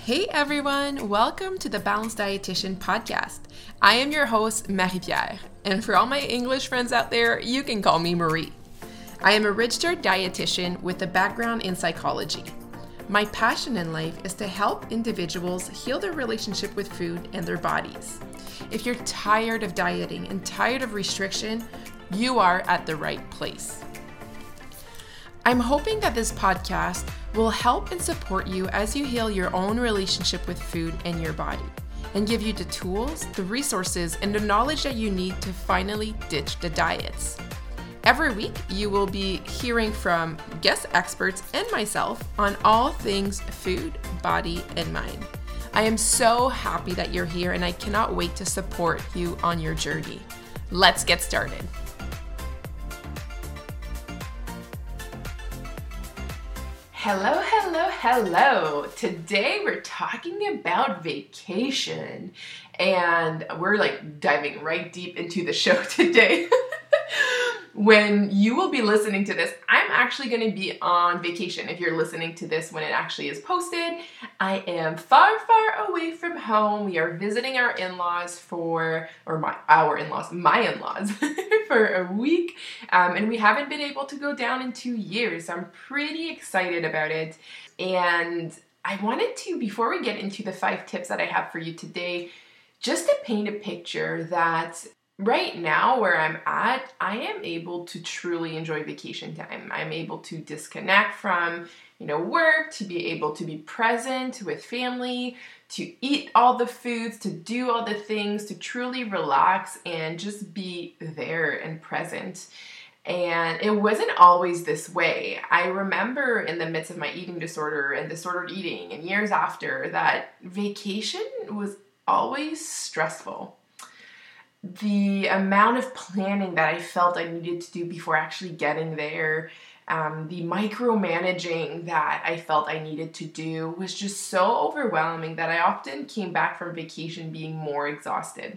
Hey everyone, welcome to the Balanced Dietitian podcast. I am your host, Marie-Pierre, and for all my English friends out there, you can call me Marie. I am a registered dietitian with a background in psychology. My passion in life is to help individuals heal their relationship with food and their bodies. If you're tired of dieting and tired of restriction, you are at the right place. I'm hoping that this podcast will help and support you as you heal your own relationship with food and your body, and give you the tools, the resources, and the knowledge that you need to finally ditch the diets. Every week, you will be hearing from guest experts and myself on all things food, body, and mind. I am so happy that you're here, and I cannot wait to support you on your journey. Let's get started. Hello. Today we're talking about vacation, and we're diving right deep into the show today. When you will be listening to this, I'm actually going to be on vacation. If you're listening to this when it actually is posted, I am far away from home. We are visiting our in-laws my in-laws for a week. And we haven't been able to go down in 2 years. So I'm pretty excited about it. And I wanted to, before we get into the 5 tips that I have for you today, just to paint a picture that right now, where I'm at, I am able to truly enjoy vacation time. I'm able to disconnect from, work, to be able to be present with family, to eat all the foods, to do all the things, to truly relax and just be there and present. And it wasn't always this way. I remember in the midst of my eating disorder and disordered eating and years after that vacation was always stressful. The amount of planning that I felt I needed to do before actually getting there, the micromanaging that I felt I needed to do was just so overwhelming that I often came back from vacation being more exhausted.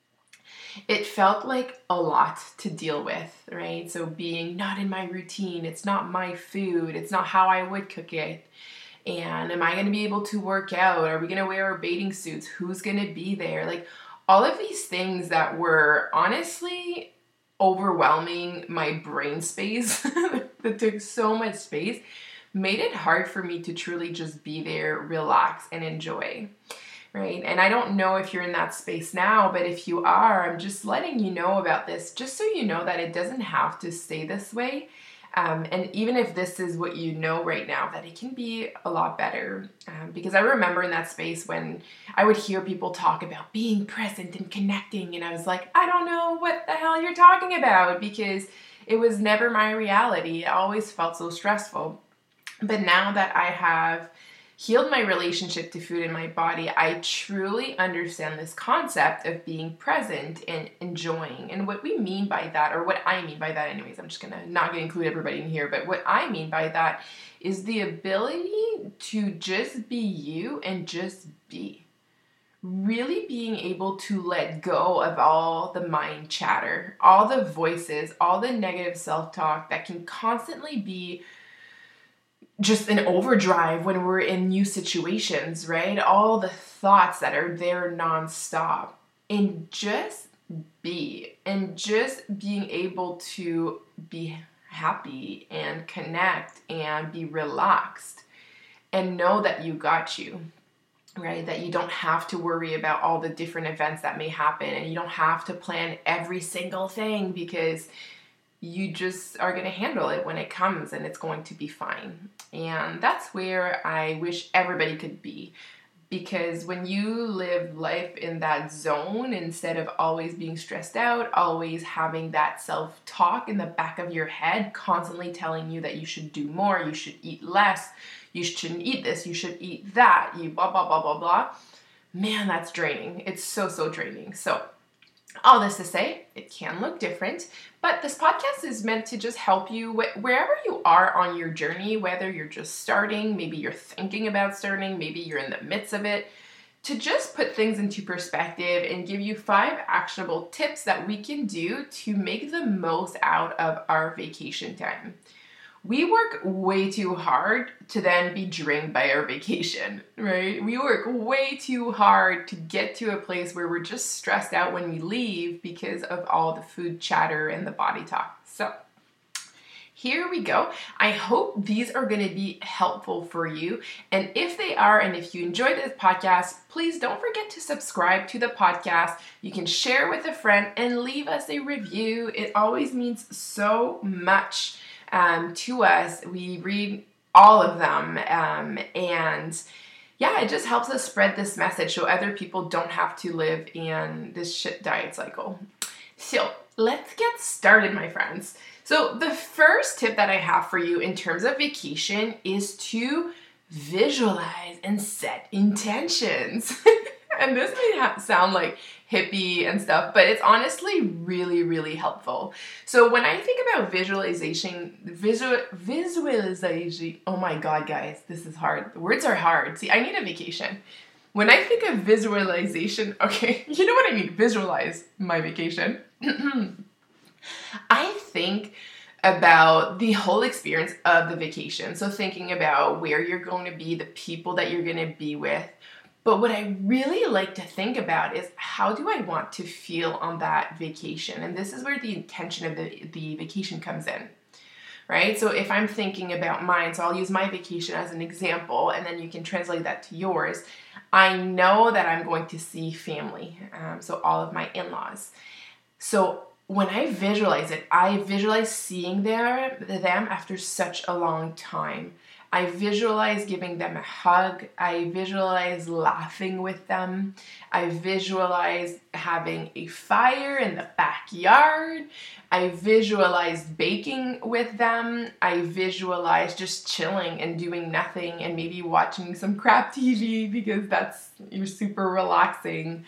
It felt like a lot to deal with, right? So being not in my routine, it's not my food, it's not how I would cook it. And am I going to be able to work out? Are we going to wear our bathing suits? Who's going to be there? All of these things that were honestly overwhelming my brain space, that took so much space, made it hard for me to truly just be there, relax, and enjoy, right? And I don't know if you're in that space now, but if you are, I'm just letting you know about this, just so you know that it doesn't have to stay this way. And even if this is what you know right now, that it can be a lot better. Because I remember in that space when I would hear people talk about being present and connecting, and I was like, I don't know what the hell you're talking about, because it was never my reality. It always felt so stressful. But now that I have healed my relationship to food in my body, I truly understand this concept of being present and enjoying. And what we mean by that, or what I mean by that anyways, I'm just not going to include everybody in here, but what I mean by that is the ability to just be you and just be. Really being able to let go of all the mind chatter, all the voices, all the negative self-talk that can constantly be just an overdrive when we're in new situations, right? All the thoughts that are there nonstop, and just be, and just being able to be happy and connect and be relaxed and know that you got you, right? That you don't have to worry about all the different events that may happen, and you don't have to plan every single thing, because you just are going to handle it when it comes, and it's going to be fine. And that's where I wish everybody could be. Because when you live life in that zone, instead of always being stressed out, always having that self-talk in the back of your head, constantly telling you that you should do more, you should eat less, you shouldn't eat this, you should eat that, you blah, blah, blah, blah, blah. Man, that's draining. It's so draining. So all this to say, it can look different, but this podcast is meant to just help you wherever you are on your journey, whether you're just starting, maybe you're thinking about starting, maybe you're in the midst of it, to just put things into perspective and give you 5 actionable tips that we can do to make the most out of our vacation time. we work way too hard to then be drained by our vacation, right? We work way too hard to get to a place where we're just stressed out when we leave because of all the food chatter and the body talk. So here we go. I hope these are going to be helpful for you. And if they are, and if you enjoyed this podcast, please don't forget to subscribe to the podcast. You can share with a friend and leave us a review. It always means so much to us. We read all of them. And yeah, it just helps us spread this message so other people don't have to live in this shit diet cycle. So let's get started, my friends. So the first tip that I have for you in terms of vacation is to visualize and set intentions. And this may sound like hippie and stuff, but it's honestly really, really helpful. So when I think about visualization, oh my God, guys, this is hard. The words are hard. See, I need a vacation. When I think of visualization, okay, you know what I mean, visualize my vacation. I think about the whole experience of the vacation. So thinking about where you're going to be, the people that you're going to be with. But what I really like to think about is how do I want to feel on that vacation? And this is where the intention of the vacation comes in, right? So if I'm thinking about mine, so I'll use my vacation as an example, and then you can translate that to yours. I know that I'm going to see family, so all of my in-laws. So when I visualize it, I visualize seeing them after such a long time. I visualize giving them a hug. I visualize laughing with them. I visualize having a fire in the backyard. I visualize baking with them. I visualize just chilling and doing nothing and maybe watching some crap TV because you're super relaxing.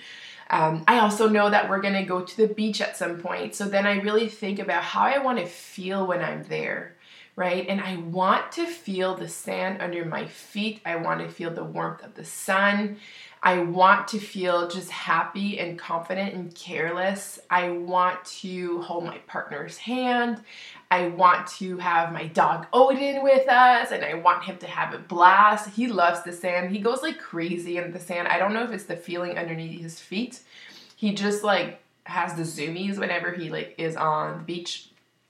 I also know that we're going to go to the beach at some point. So then I really think about how I want to feel when I'm there, right? And I want to feel the sand under my feet. I want to feel the warmth of the sun. I want to feel just happy and confident and careless. I want to hold my partner's hand. I want to have my dog Odin with us, and I want him to have a blast. He loves the sand. He goes like crazy in the sand. I don't know if it's the feeling underneath his feet. He just like has the zoomies whenever he like is on the beach.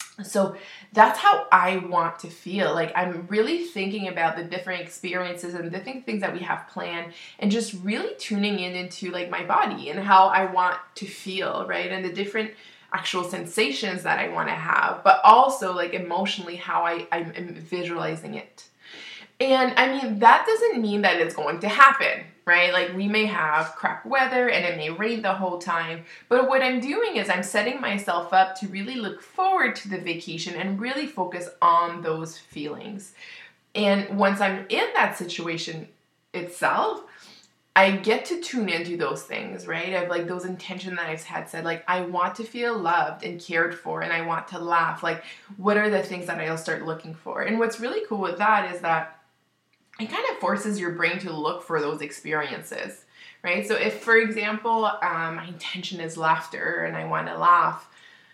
So that's how I want to feel. Like I'm really thinking about the different experiences and different things that we have planned and just really tuning into like my body and how I want to feel, right? And the different actual sensations that I want to have, but also like emotionally how I'm visualizing it. And I mean, that doesn't mean that it's going to happen, right? Like we may have crap weather and it may rain the whole time, but what I'm doing is I'm setting myself up to really look forward to the vacation and really focus on those feelings. And once I'm in that situation itself, I get to tune into those things, right? Of like those intentions that I've had said, like I want to feel loved and cared for and I want to laugh. Like what are the things that I'll start looking for? And what's really cool with that is that it kind of forces your brain to look for those experiences, right? So if, for example, my intention is laughter and I want to laugh,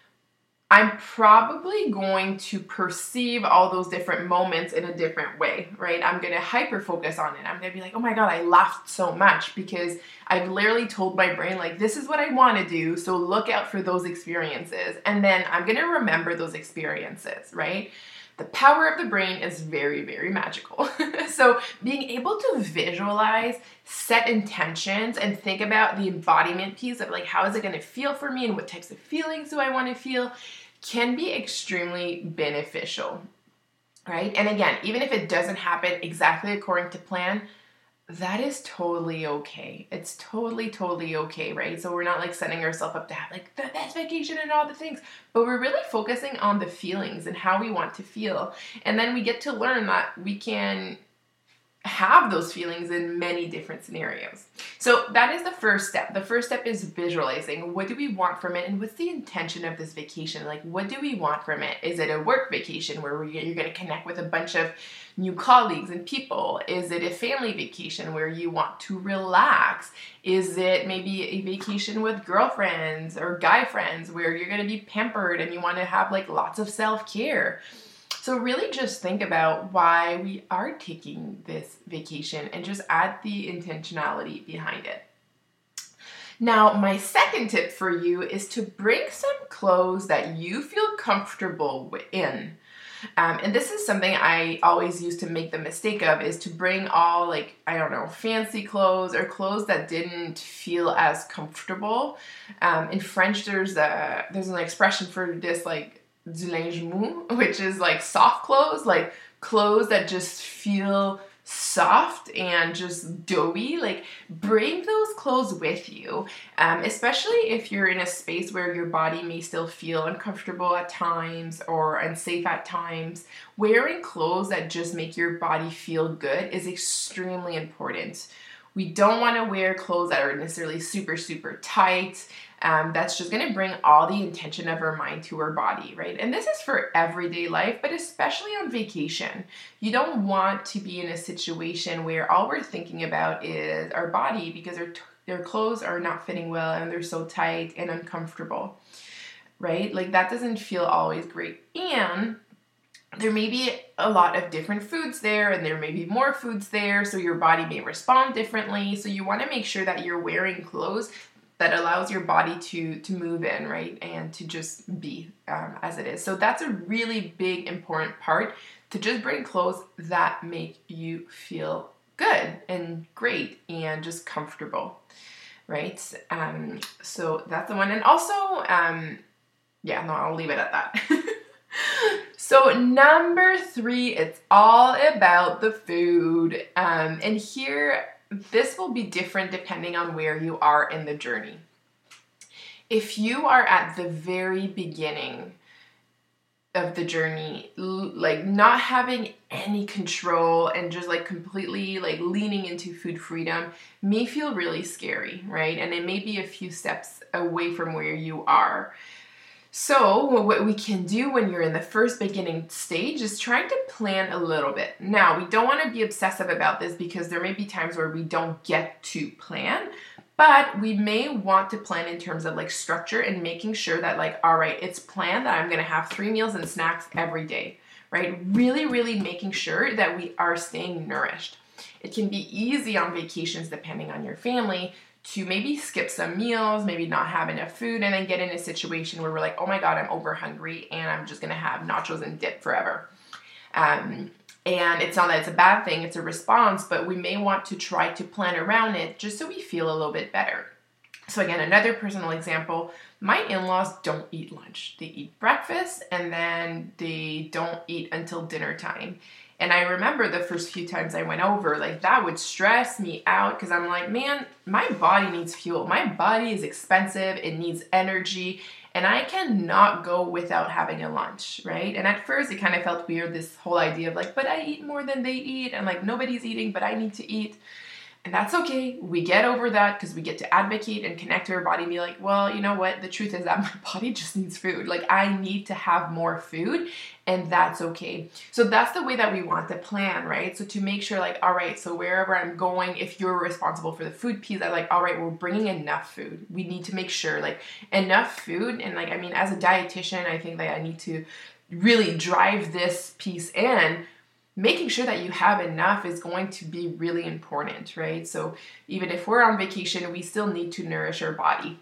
I'm probably going to perceive all those different moments in a different way, right? I'm going to hyper focus on it. I'm going to be like, oh my God, I laughed so much because I've literally told my brain, like, this is what I want to do. So look out for those experiences. And then I'm going to remember those experiences, right? The power of the brain is very, very magical. So being able to visualize, set intentions, and think about the embodiment piece of like, how is it going to feel for me and what types of feelings do I want to feel can be extremely beneficial, right? And again, even if it doesn't happen exactly according to plan, that is totally okay. It's totally, totally okay, right? So we're not like setting ourselves up to have like the best vacation and all the things, but we're really focusing on the feelings and how we want to feel. And then we get to learn that we can have those feelings in many different scenarios. So that is the first step. The first step is visualizing. What do we want from it? And what's the intention of this vacation? Like, what do we want from it? Is it a work vacation where you're going to connect with a bunch of new colleagues and people? Is it a family vacation where you want to relax? Is it maybe a vacation with girlfriends or guy friends where you're going to be pampered and you want to have like lots of self-care? So really just think about why we are taking this vacation and just add the intentionality behind it. Now, my second tip for you is to bring some clothes that you feel comfortable in. And this is something I always used to make the mistake of, is to bring all, like, I don't know, fancy clothes or clothes that didn't feel as comfortable. In French, there's an expression for this, like, du linge mou, which is like soft clothes, like clothes that just feel soft and just doughy. Like, bring those clothes with you, especially if you're in a space where your body may still feel uncomfortable at times or unsafe at times. Wearing clothes that just make your body feel good is extremely important. We don't want to wear clothes that are necessarily super, super tight. That's just going to bring all the intention of our mind to our body, right? And this is for everyday life, but especially on vacation. You don't want to be in a situation where all we're thinking about is our body because their clothes are not fitting well and they're so tight and uncomfortable, right? Like, that doesn't feel always great. And there may be a lot of different foods there, and there may be more foods there, so your body may respond differently. So you want to make sure that you're wearing clothes that allows your body to move in, right, and to just be as it is. So that's a really big, important part, to just bring clothes that make you feel good and great and just comfortable, right? So that's the one. And also, I'll leave it at that. So number 3, it's all about the food. And here, this will be different depending on where you are in the journey. If you are at the very beginning of the journey, like not having any control and just like completely like leaning into food freedom, may feel really scary, right? And it may be a few steps away from where you are. So what we can do when you're in the first beginning stage is trying to plan a little bit. Now, we don't want to be obsessive about this because there may be times where we don't get to plan, but we may want to plan in terms of like structure and making sure that, like, all right, it's planned that I'm going to have 3 meals and snacks every day, right? Really, really making sure that we are staying nourished. It can be easy on vacations, depending on your family, to maybe skip some meals, maybe not have enough food, and then get in a situation where we're like, oh my God, I'm over hungry and I'm just gonna have nachos and dip forever. And it's not that it's a bad thing, it's a response, but we may want to try to plan around it just so we feel a little bit better. So again, another personal example, my in-laws don't eat lunch. They eat breakfast and then they don't eat until dinner time. And I remember the first few times I went over, like, that would stress me out because I'm like, man, my body needs fuel. My body is expensive. It needs energy. And I cannot go without having a lunch, right? And at first it kind of felt weird, this whole idea of like, but I eat more than they eat. And like, nobody's eating, but I need to eat. And that's okay. We get over that because we get to advocate and connect to our body and be like, well, you know what? The truth is that my body just needs food. Like, I need to have more food, and that's okay. So that's the way that we want to plan, right? So to make sure, like, all right, so wherever I'm going, if you're responsible for the food piece, I'm like, all right, we're bringing enough food. We need to make sure, like, enough food. And like, I mean, as a dietitian, I think that I need to really drive this piece in. Making sure that you have enough is going to be really important, right? So even if we're on vacation, we still need to nourish our body.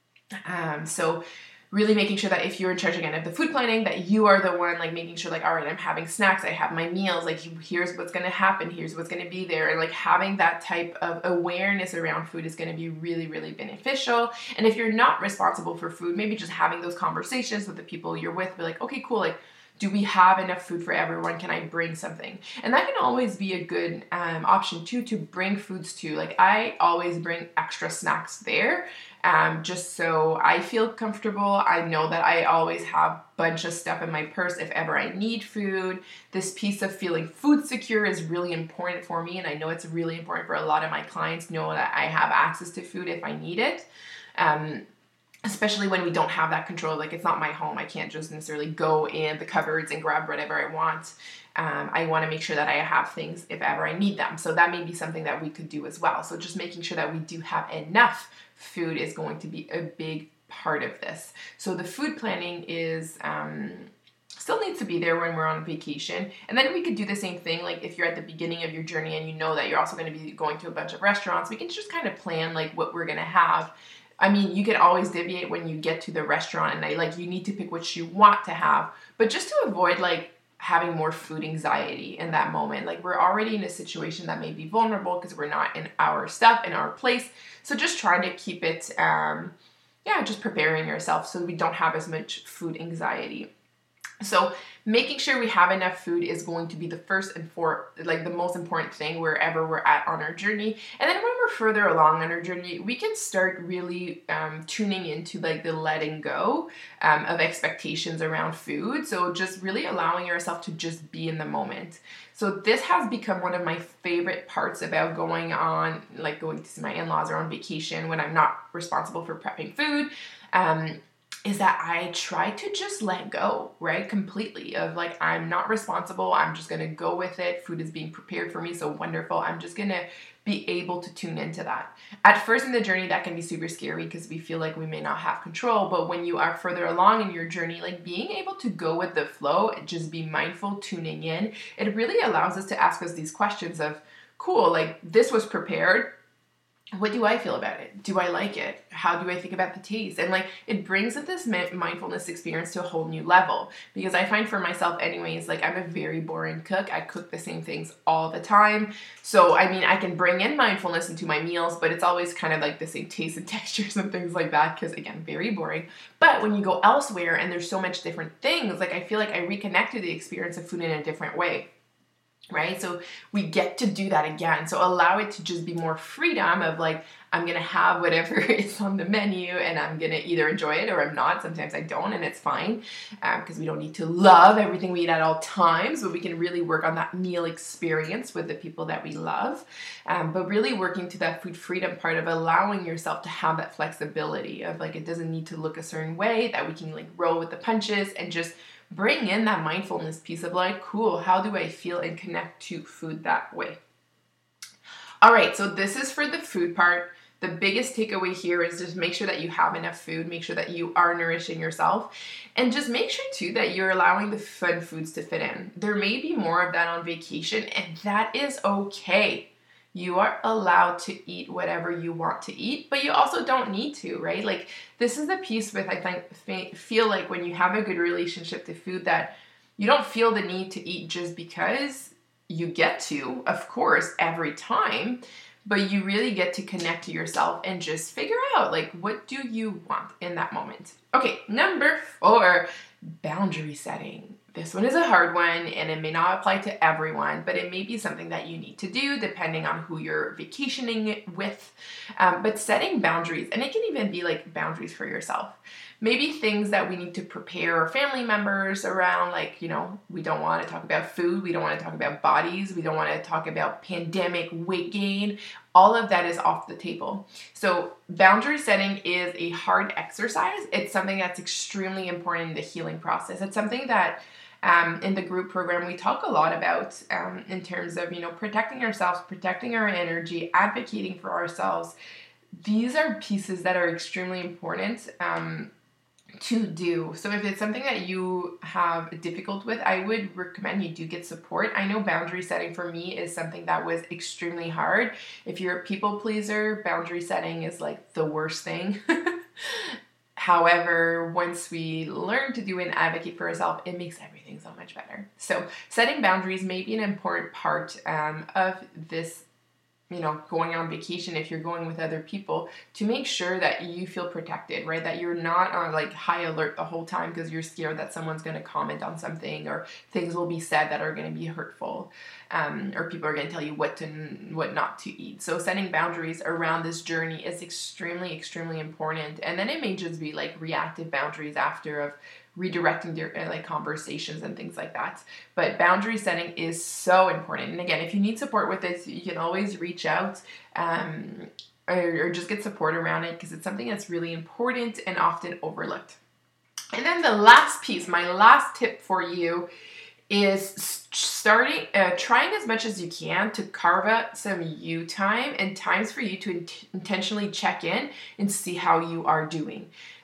So really making sure that if you're in charge again of the food planning, that you are the one like making sure like, all right, I'm having snacks, I have my meals, like here's what's going to happen, here's what's going to be there. And like having that type of awareness around food is going to be really, really beneficial. And if you're not responsible for food, maybe just having those conversations with the people you're with, be like, okay, cool, like, do we have enough food for everyone? Can I bring something? And that can always be a good option too, to bring foods to. Like, I always bring extra snacks there, just so I feel comfortable. I know that I always have a bunch of stuff in my purse if ever I need food. This piece of feeling food secure is really important for me, and I know it's really important for a lot of my clients, know that I have access to food if I need it. Especially when we don't have that control, like it's not my home. I can't just necessarily go in the cupboards and grab whatever I want. I want to make sure that I have things if ever I need them. So that may be something that we could do as well. So just making sure that we do have enough food is going to be a big part of this. So the food planning is still needs to be there when we're on vacation. And then we could do the same thing, like if you're at the beginning of your journey and you know that you're also going to be going to a bunch of restaurants, we can just kind of plan like what we're going to have. I mean, you can always deviate when you get to the restaurant, and like you need to pick what you want to have, but just to avoid like having more food anxiety in that moment. Like we're already in a situation that may be vulnerable because we're not in our stuff, in our place. So just try to keep it, just preparing yourself so we don't have as much food anxiety. So making sure we have enough food is going to be the first and the most important thing wherever we're at on our journey. And then when we're further along on our journey, we can start really tuning into like the letting go of expectations around food. So just really allowing yourself to just be in the moment. So this has become one of my favorite parts about going to see my in-laws or on vacation when I'm not responsible for prepping food. Is that I try to just let go, right? Completely of like, I'm not responsible. I'm just going to go with it. Food is being prepared for me. So wonderful. I'm just going to be able to tune into that. At first in the journey, that can be super scary because we feel like we may not have control. But when you are further along in your journey, like being able to go with the flow and just be mindful, tuning in, it really allows us to ask us these questions of, cool, like this was prepared. What do I feel about it? Do I like it? How do I think about the taste? And like it brings this mindfulness experience to a whole new level, because I find for myself anyways, like I'm a very boring cook. I cook the same things all the time. So I mean, I can bring in mindfulness into my meals, but it's always kind of like the same taste and textures and things like that, because again, very boring. But when you go elsewhere and there's so much different things, like I feel like I reconnect to the experience of food in a different way. Right? So we get to do that again. So allow it to just be more freedom of like, I'm going to have whatever is on the menu and I'm going to either enjoy it or I'm not. Sometimes I don't, and it's fine because we don't need to love everything we eat at all times, but we can really work on that meal experience with the people that we love. But really working to that food freedom part of allowing yourself to have that flexibility of like, it doesn't need to look a certain way, that we can like roll with the punches and just bring in that mindfulness piece of like, cool, how do I feel and connect to food that way? All right, so this is for the food part. The biggest takeaway here is just make sure that you have enough food, make sure that you are nourishing yourself, and just make sure too that you're allowing the fun foods to fit in. There may be more of that on vacation, and that is okay. You are allowed to eat whatever you want to eat, but you also don't need to, right? Like this is the piece with, I feel like when you have a good relationship to food, that you don't feel the need to eat just because you get to, of course, every time, but you really get to connect to yourself and just figure out like, what do you want in that moment? Okay, number 4, boundary setting. This one is a hard one and it may not apply to everyone, but it may be something that you need to do depending on who you're vacationing with. But setting boundaries, and it can even be like boundaries for yourself. Maybe things that we need to prepare our family members around, like, you know, we don't want to talk about food, we don't want to talk about bodies, we don't want to talk about pandemic weight gain. All of that is off the table. So boundary setting is a hard exercise. It's something that's extremely important in the healing process. It's something that in the group program we talk a lot about in terms of, you know, protecting ourselves, protecting our energy, advocating for ourselves. These are pieces that are extremely important to do. So if it's something that you have difficult with, I would recommend you do get support. I know boundary setting for me is something that was extremely hard. If you're a people pleaser, boundary setting is like the worst thing. However, once we learn to do and advocate for ourselves, it makes everything so much better. So setting boundaries may be an important part of this, you know, going on vacation if you're going with other people, to make sure that you feel protected, right? That you're not on like high alert the whole time because you're scared that someone's going to comment on something or things will be said that are going to be hurtful, or people are going to tell you what not to eat. So setting boundaries around this journey is extremely, extremely important. And then it may just be like reactive boundaries after of redirecting your like conversations and things like that. But boundary setting is so important. And again, if you need support with this, you can always reach out or just get support around it, because it's something that's really important and often overlooked. And then the last piece, my last tip for you, is trying as much as you can to carve out some you time and times for you to intentionally check in and see how you are doing.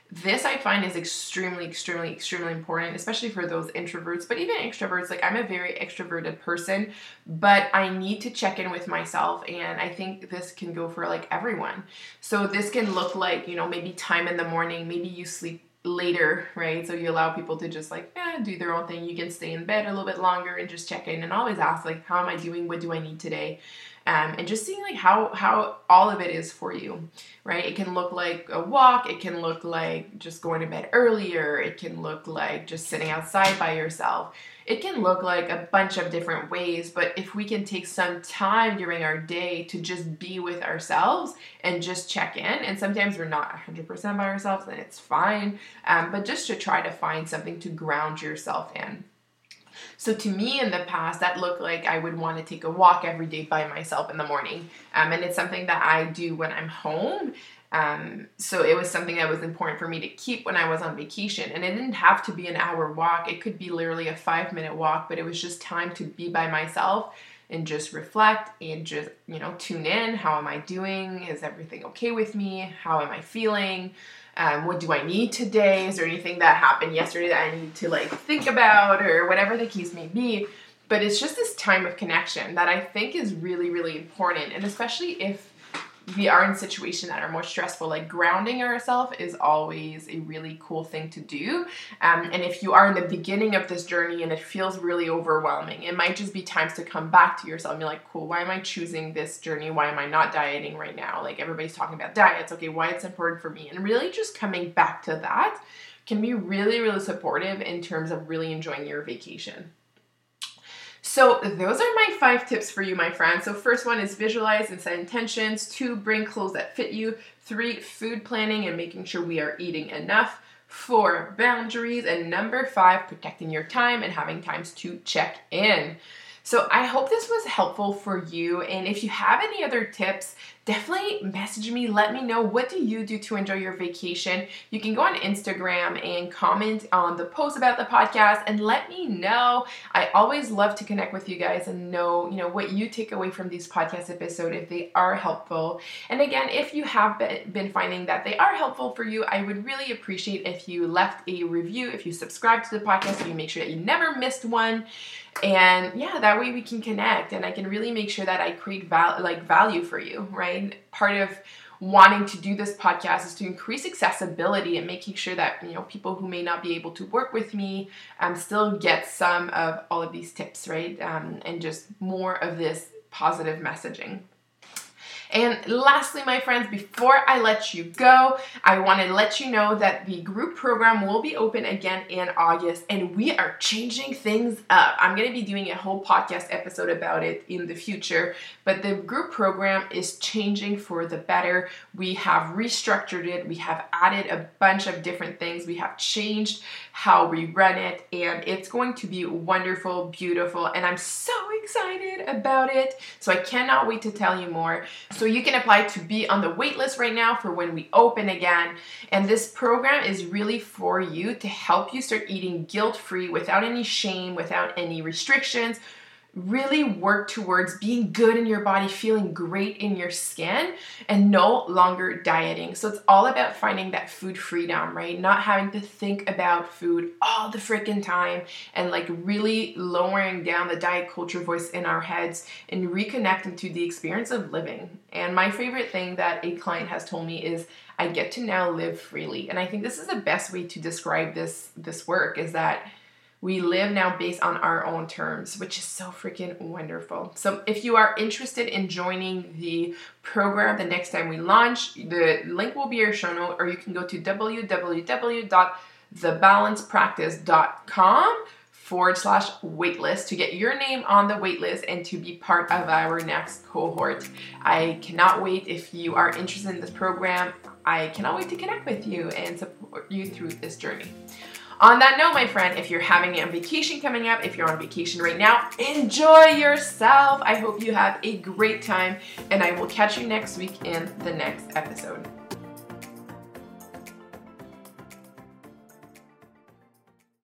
This I find is extremely, extremely, extremely important, especially for those introverts, but even extroverts. Like, I'm a very extroverted person, but I need to check in with myself, and I think this can go for like everyone. So this can look like, maybe time in the morning, maybe you sleep later, right? So you allow people to just like do their own thing. You can stay in bed a little bit longer and just check in and always ask like, how am I doing? What do I need today? And just seeing like how all of it is for you, right? It can look like a walk. It can look like just going to bed earlier. It can look like just sitting outside by yourself. It can look like a bunch of different ways, but if we can take some time during our day to just be with ourselves and just check in, and sometimes we're not 100% by ourselves, then it's fine, but just to try to find something to ground yourself in. So to me in the past, that looked like I would want to take a walk every day by myself in the morning. And it's something that I do when I'm home. So it was something that was important for me to keep when I was on vacation. And it didn't have to be an hour walk. It could be literally a 5-minute walk, but it was just time to be by myself and just reflect and just, tune in. How am I doing? Is everything okay with me? How am I feeling? What do I need today? Is there anything that happened yesterday that I need to like think about, or whatever the case may be? But it's just this time of connection that I think is really, really important. And especially if we are in situations that are more stressful, like grounding ourselves is always a really cool thing to do. And if you are in the beginning of this journey and it feels really overwhelming, it might just be times to come back to yourself and be like, cool, why am I choosing this journey? Why am I not dieting right now? Like, everybody's talking about diets. Okay, why it's important for me? And really just coming back to that can be really, really supportive in terms of really enjoying your vacation. So those are my 5 tips for you, my friends. So first one is visualize and set intentions. 2, bring clothes that fit you. 3, food planning and making sure we are eating enough. 4, boundaries. And number 5, protecting your time and having times to check in. So I hope this was helpful for you. And if you have any other tips, definitely message me. Let me know, what do you do to enjoy your vacation? You can go on Instagram and comment on the post about the podcast and let me know. I always love to connect with you guys and know, what you take away from these podcast episodes, if they are helpful. And again, if you have been finding that they are helpful for you, I would really appreciate if you left a review, if you subscribe to the podcast, so you make sure that you never missed one. And that way we can connect and I can really make sure that I create value for you, right? Part of wanting to do this podcast is to increase accessibility and making sure that, people who may not be able to work with me still get some of all of these tips, right? And just more of this positive messaging. And lastly, my friends, before I let you go, I want to let you know that the group program will be open again in August, and we are changing things up. I'm going to be doing a whole podcast episode about it in the future, but the group program is changing for the better. We have restructured it. We have added a bunch of different things. We have changed how we run it, and it's going to be wonderful, beautiful, and I'm so excited about it. So I cannot wait to tell you more. So you can apply to be on the wait list right now for when we open again. And this program is really for you to help you start eating guilt-free, without any shame, without any restrictions. Really work towards being good in your body, feeling great in your skin, and no longer dieting. So it's all about finding that food freedom, right? Not having to think about food all the freaking time, and like really lowering down the diet culture voice in our heads and reconnecting to the experience of living. And my favorite thing that a client has told me is, I get to now live freely. And I think this is the best way to describe this work, is that we live now based on our own terms, which is so freaking wonderful. So if you are interested in joining the program the next time we launch, the link will be in your show note, or you can go to www.thebalancepractice.com/waitlist to get your name on the waitlist and to be part of our next cohort. I cannot wait. If you are interested in this program, I cannot wait to connect with you and support you through this journey. On that note, my friend, if you're having a vacation coming up, if you're on vacation right now, enjoy yourself. I hope you have a great time, and I will catch you next week in the next episode.